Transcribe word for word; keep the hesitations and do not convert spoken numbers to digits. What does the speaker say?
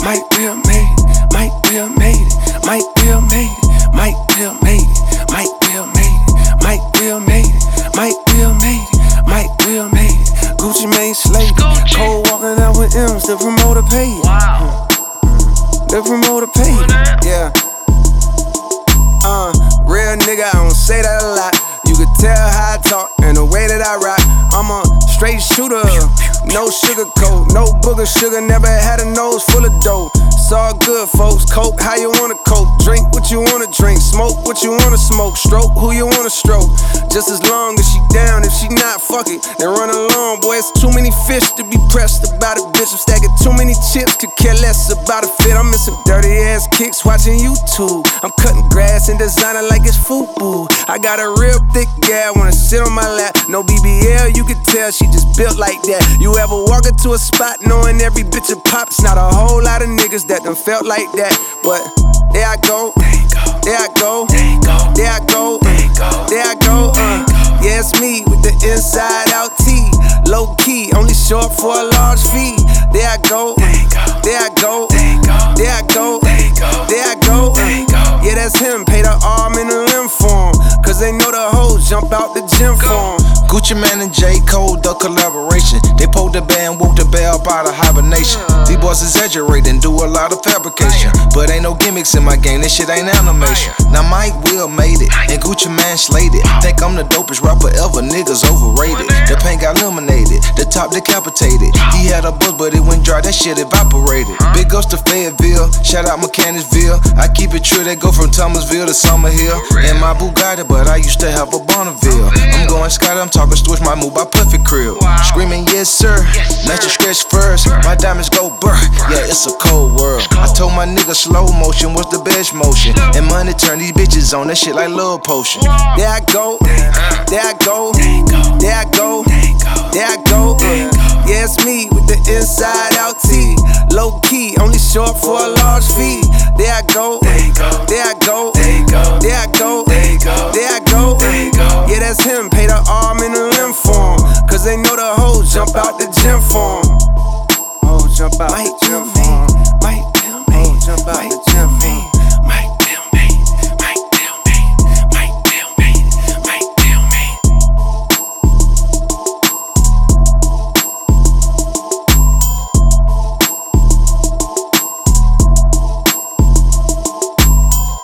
Mike Will made it, Mike Will made it, Mike Will made it, Mike Will made it, Mike Will made it, Mike Will made it, Mike Will made it, Mike Will made it. Gucci Mane slayed it. Cole walking out with M's, the promoter paid. Wow. The promoter paid. Yeah. Uh, real nigga, I don't say that a lot. You could tell how I talk and the way that I rock. I'm a straight shooter, no sugar coat, no booger sugar, never had a nose full of dough. It's all good, folks. Coke, how you wanna coke? Drink what you wanna drink, smoke what you wanna smoke, stroke who you wanna stroke. Just as long as she down, if she not, fuck it, then run along, boy. It's too many fish to be pressed about a bitch. I'm stacking too many chips, could care less about a fit. I'm missing dirty ass kicks, watching YouTube. I'm cutting grass and designer like it's FUBU. I got a real thick gal, wanna sit on my lap. No B B L, you can tell she just built like that. You ever walk into a spot knowing every bitch a pop? It's not a whole lot of niggas that done felt like that. But there I go, there I go, there I go, there I go. Uh, yeah, it's me with the inside out T. Low key, only short for a large fee. There I go, there I go, there I go, there I go. Uh, yeah, that's him, pay the arm and the limb for him. Cause they know the hoes jump out the gym for him. Gucci Mane and J. Cole, the collaboration. They pulled the band, woke the bell up out of hibernation. These boys exaggerate and do a lot of fabrication. But ain't no gimmicks in my game, this shit ain't animation. Now Mike Will made it, and Gucci Mane slayed it. Think I'm the dopest rapper ever, niggas overrated. The paint got eliminated, the top decapitated. He had a buzz, but it went dry, that shit evaporated. Big ups to Fayetteville, shout out Mechanicsville. I keep it true, they go from Thomasville to Summerhill. In my Bugatti, but I used to have a Bonneville. I'm going Scott, I'm talking switch my move by Puffy Crib. Screaming yes sir, let you stretch first. My diamonds go burr, yeah it's a cold world. I told my nigga slow motion was the best motion. And money turn these bitches on, that shit like love potion. There I go, there I go, there I go, there I go. Uh, yeah, it's me with the inside out T. Low key, only short for a large fee. There I go, there I go, there I go, there I go. Uh, yeah, that's him, pay the arm and the limb for him. Cause they know the hoes jump out